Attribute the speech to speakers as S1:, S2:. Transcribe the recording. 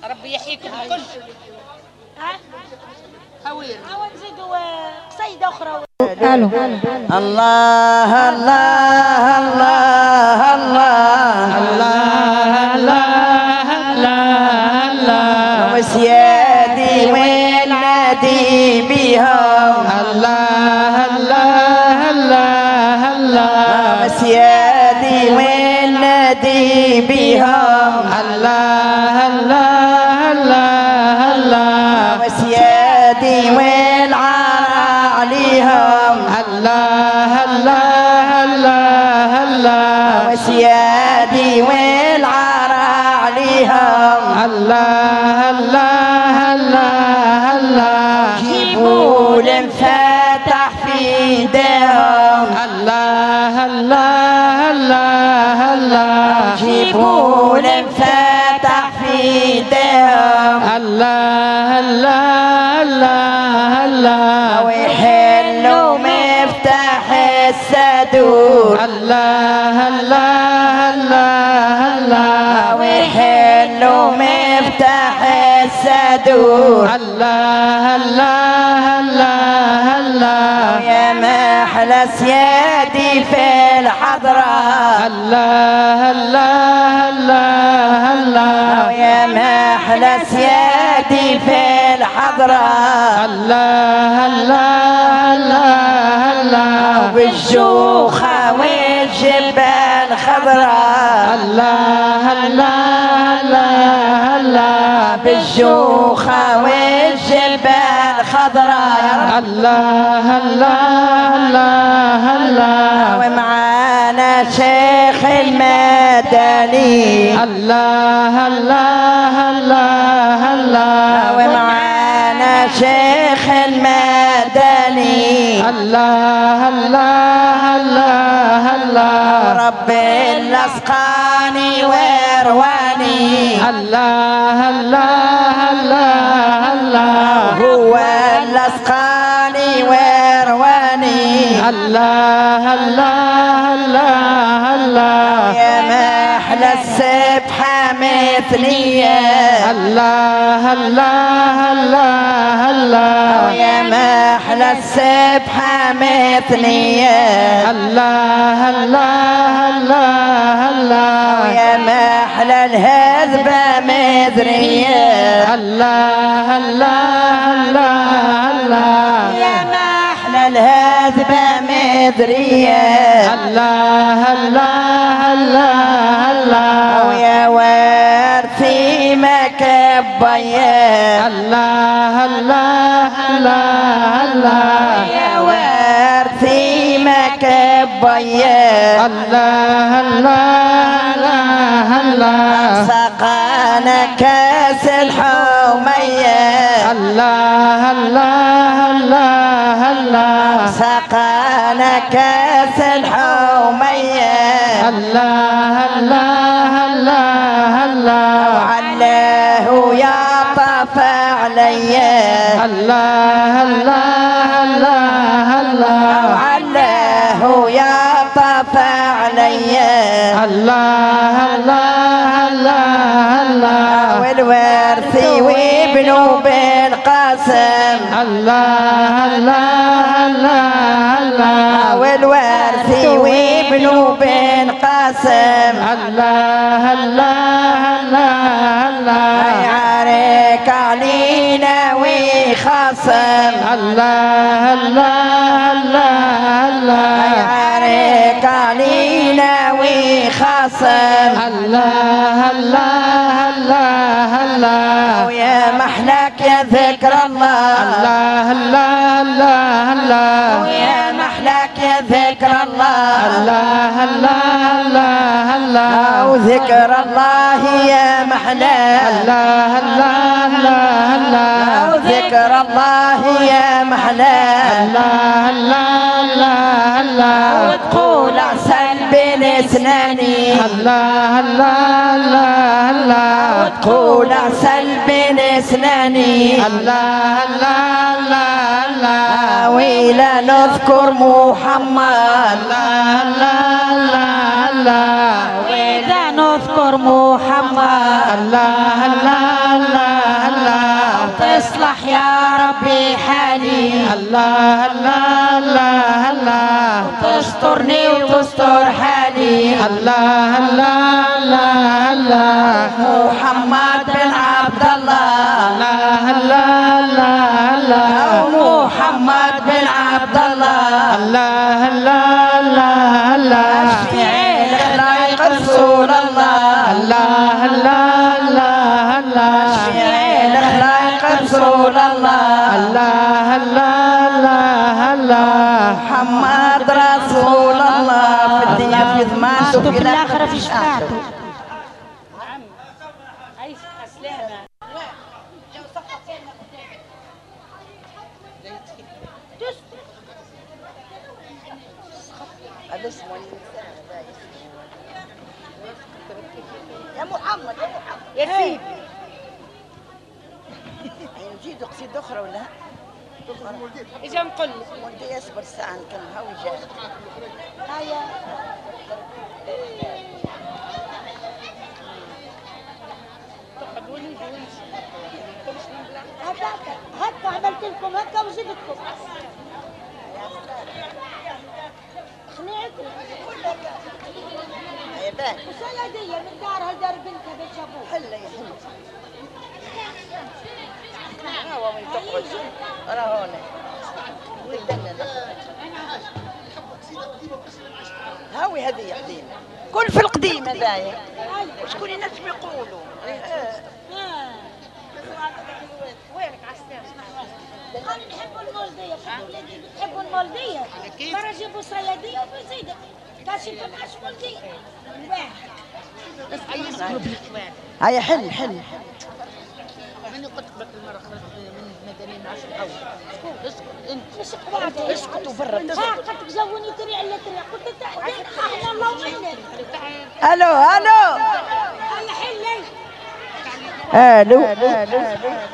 S1: ربي يحييكم الكل. هاوير
S2: نزيدوا قصيده اخرى.
S3: الو
S4: الله الله الله الله
S3: الله الله الله
S4: وسيادي والنادي بهم
S3: الله الله الله الله
S4: وسيادي والنادي بهم
S3: الله الله الله الله
S4: وسيادي والعار عليهم
S3: الله الله الله الله
S4: وسيادي والعار عليهم
S3: الله الله الله الله
S4: جيبوا المفاتح في ايديهم
S3: الله الله الله الله
S4: جيبوا المفاتح في ايديهم
S3: الله الله الله الله
S4: ويحلوا مفتاح الصدور
S3: الله الله الله الله
S4: ويحلوا مفتاح الصدور
S3: الله الله الله الله
S4: يا محلى سيادي في الحضرة
S3: الله الله الله الله
S4: يا محلى سيادي في الحضرة
S3: الله الله الله الله
S4: بالجوخة والجبال خضراء
S3: الله الله الله الله
S4: بالجوخة والجبال خضراء يا رب
S3: الله الله الله الله
S4: ومعانا شيخ المدني
S3: الله الله الله الله
S4: ومعانا شيخ المدني
S3: الله الله الله الله
S4: رب الأسقاني ورواني
S3: الله الله الله الله
S4: هو الأسقاني ورواني
S3: الله الله الله الله
S4: يا محلى السبحة مثلية
S3: الله الله الله الله
S4: يا محلى السبحة مثلية
S3: الله الله الله الله
S4: يا محلى الهذبة مدرية
S3: الله الله الله الله
S4: يا محلى الهذبة مدرية
S3: الله الله الله الله
S4: ويا وارثي مكبية
S3: الله الله الله الله
S4: يا وارثي مكبية
S3: الله الله الله
S4: سقانا كاس الحمية
S3: الله الله الله الله
S4: سقانا كاس الحمية
S3: الله الله الله الله
S4: علاه يعطف علي
S3: الله الله الله الله
S4: علاه يعطف علي
S3: الله الله الله الله
S4: والوارثي وابنه بالقاسم
S3: الله الله الله الله
S4: والوارثي وابنه بالقاسم
S3: الله الله الله الله
S4: يعارك علينا ويخاصم
S3: الله الله الله الله
S4: يعارك علينا ويخاصم
S3: الله الله الله الله
S4: ويا محلك يا ذكر الله
S3: الله الله الله الله
S4: ويا محلك يا ذكر الله
S3: الله الله الله الله
S4: وذكر الله يا محلى
S3: الله الله الله الله
S4: وذكر الله يا محلى
S3: الله الله الله الله
S4: وتقول عسل بين اسناني
S3: الله الله الله الله
S4: وتقول عسل بين اسناني
S3: الله الله الله الله
S4: ويلا نذكر محمد
S3: الله الله الله الله
S2: وإذا نذكر محمد
S3: الله الله الله
S4: واصلح يا ربي حالي.
S3: الله الله الله الله
S4: تسترني وتستر حالي.
S3: الله الله الله الله
S4: محمد بن عبد الله.
S3: الله الله الله الله
S4: محمد بن عبد الله.
S3: الله الله الله الله
S4: اشفي عين خلايق رسول الله.
S3: الله الله الله الله
S4: اشفي عين خلايق رسول الله.
S3: الله الله الله الله
S4: محمد رسول الله في الدنيا في ثمانته
S2: في الآخرة في شفاعته.
S4: يا محمد يا محمد
S2: يا سيدي
S4: نزيد قصيدة أخرى ولا؟
S2: إجا نقول لك
S4: ولدي يصبر ساعة نكملها ويجي.
S2: هيا هكا عملت لكم هكا وزدتكم خنيعتكم
S4: يا باهي
S2: وسيدية من دارها لدار بنتها بيت ابوها.
S4: حلة يا حلة. هو وين تقعد؟ أنا هون. هاوي هذه يا قديمة. كل في القديمة ذايا. وشكون الناس بيقولوا؟
S2: وينك عالسلامة؟ قالوا نحبوا المولدية، شوفوا ولادي بتحبوا المولدية. مرة جيبوا صيادية وبزيدة. كاشي فتحش مولدية. واحد.
S4: هيا حل حل.
S1: من قلت لك المرة خرجت من مدني مع الأول. اسكت انت.
S4: اسكتوا برا.
S2: قلت زوني تريع الا تريع قلت احنا الله وعينك.
S4: الو الو
S2: هيا حلي.
S4: الو